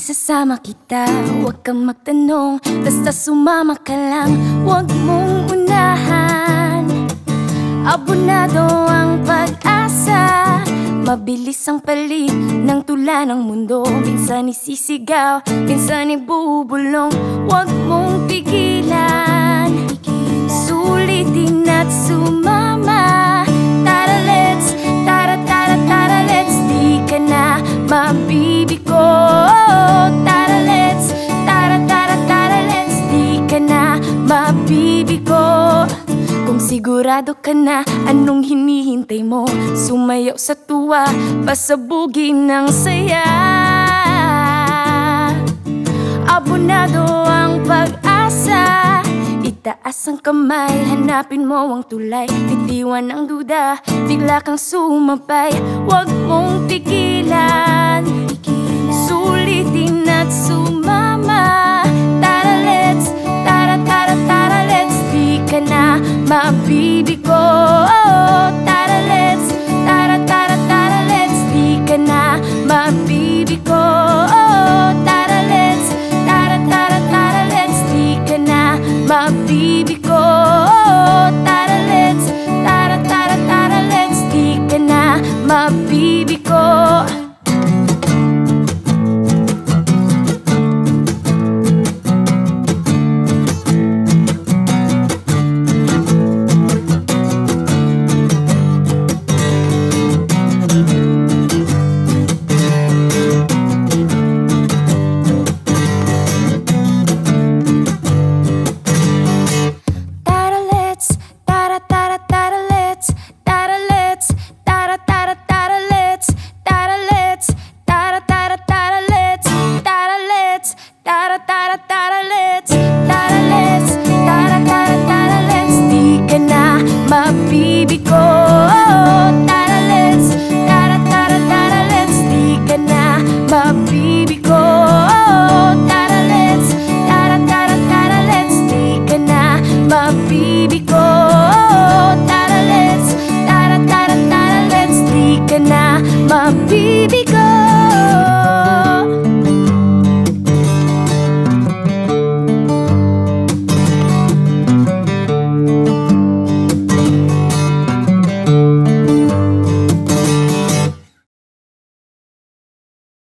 Isasama kita, huwag kang magtanong, basta sumama ka lang, huwag mong unahan. Abonado ang pag-asa, mabilis ang palit ng tula ng mundo. Minsan isisigaw, minsan ibubulong, huwag mong pigilan. Sulitin at sumama, tara let's, tara tara tara let's. Di ka na mabibigo, tara let's, tara tara tara let's. Di ka na mabibigo. Kung sigurado ka na, anong hinihintay mo? Sumayaw sa tuwa, pasabugin ng saya. Abonado ang pag-asa, itaas ang kamay, hanapin mo ang tulay. Bitiwan ang duda, bigla kang sumabay, huwag mong pigilan. Sulitin at sumama, tara let's, tara tara tara let's. Di ka na mabibigo,